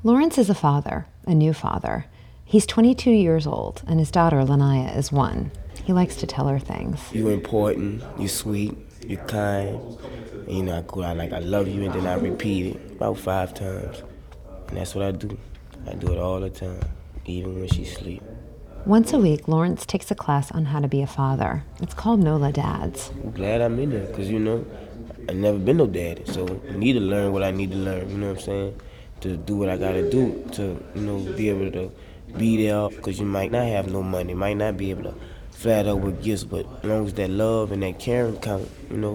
Lawrence is a father, a new father. He's 22 years old, and his daughter, Lanaya, is 1. He likes to tell her things. You're important, you're sweet, you're kind. And, you know, I love you, and then I repeat it about 5 times. And that's what I do. I do it all the time, even when she's asleep. Once a week, Lawrence takes a class on how to be a father. It's called NOLA Dads. I'm glad I'm in there, because, I've never been no daddy, so I need to learn what I need to learn, you know what I'm saying? To do what I gotta do to, be able to be there, because you might not have no money, might not be able to flat up with gifts, but as long as that love and that caring count,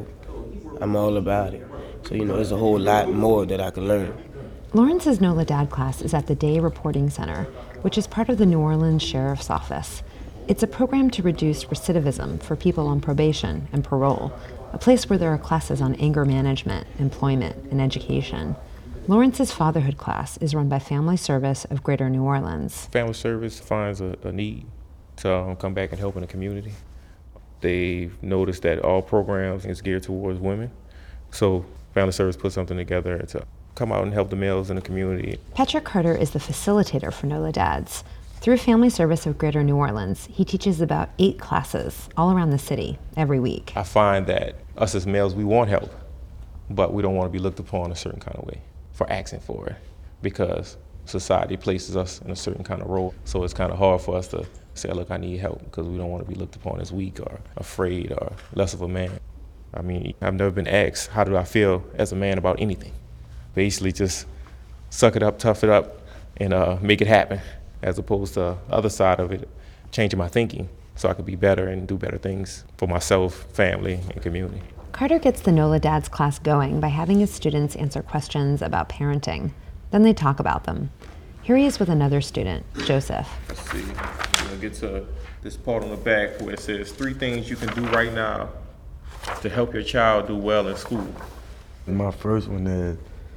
I'm all about it. So, there's a whole lot more that I can learn. Lawrence's NOLA Dad class is at the Day Reporting Center, which is part of the New Orleans Sheriff's Office. It's a program to reduce recidivism for people on probation and parole, a place where there are classes on anger management, employment, and education. Lawrence's fatherhood class is run by Family Service of Greater New Orleans. Family Service finds a need to come back and help in the community. They've noticed that all programs is geared towards women, so Family Service put something together to come out and help the males in the community. Patrick Carter is the facilitator for NOLA Dads. Through Family Service of Greater New Orleans, he teaches about 8 classes all around the city every week. I find that us as males, we want help, but we don't want to be looked upon a certain kind of way for asking for it, because society places us in a certain kind of role. So it's kind of hard for us to say, look, I need help, because we don't want to be looked upon as weak or afraid or less of a man. I mean, I've never been asked, how do I feel as a man about anything? Basically just suck it up, tough it up, and make it happen, as opposed to the other side of it, changing my thinking so I could be better and do better things for myself, family, and community. Carter gets the NOLA Dads class going by having his students answer questions about parenting. Then they talk about them. Here he is with another student, Joseph. Let's see, we're gonna get to this part on the back where it says 3 things you can do right now to help your child do well in school. My first one is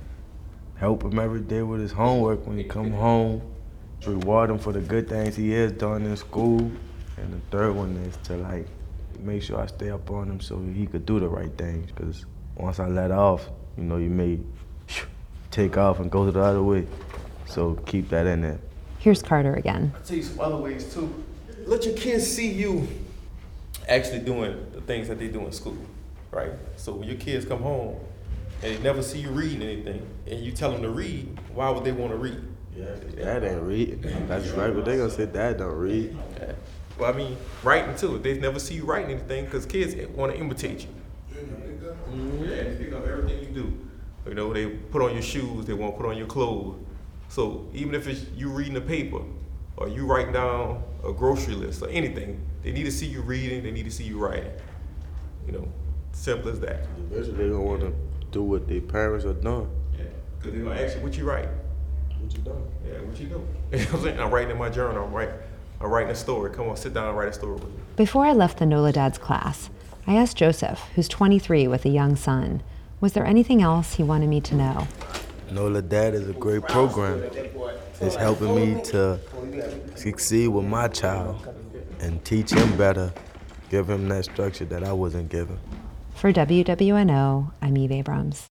help him every day with his homework when he come home. Reward him for the good things he has done in school. And the third one is to make sure I stay up on him so he could do the right things. Because once I let off, you may take off and go to the other way. So keep that in there. Here's Carter again. I'll tell you some other ways too. Let your kids see you actually doing the things that they do in school, right? So when your kids come home and they never see you reading anything, and you tell them to read, why would they want to read? Yeah, Dad ain't read. That's right, but they gonna say Dad don't read. Yeah. Well, I mean, writing too. They never see you writing anything because kids want to imitate you. Yeah, they pick up everything you do. They put on your shoes, they want to put on your clothes. So even if it's you reading a paper or you writing down a grocery list or anything, they need to see you reading, they need to see you writing. Simple as that. Eventually they're gonna want to do what their parents are doing. Yeah, because they're gonna ask you what you write. What you doing? Yeah, what you doing? You know what I'm saying? I'm writing in my journal, I'm writing a story. Come on, sit down and write a story with me. Before I left the NOLA Dads class, I asked Joseph, who's 23 with a young son, was there anything else he wanted me to know? NOLA Dad is a great program. It's helping me to succeed with my child and teach him better, give him that structure that I wasn't given. For WWNO, I'm Eve Abrams.